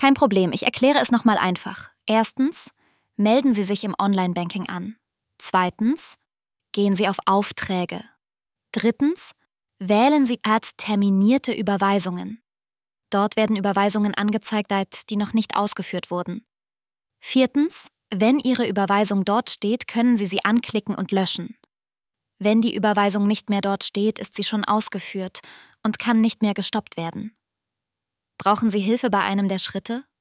Kein Problem, ich erkläre es nochmal einfach. Erstens, melden Sie sich im Online-Banking an. Zweitens, gehen Sie auf Aufträge. Drittens, wählen Sie Add terminierte Überweisungen. Dort werden Überweisungen angezeigt, die noch nicht ausgeführt wurden. Viertens, wenn Ihre Überweisung dort steht, können Sie sie anklicken und löschen. Wenn die Überweisung nicht mehr dort steht, ist sie schon ausgeführt und kann nicht mehr gestoppt werden. Brauchen Sie Hilfe bei einem der Schritte?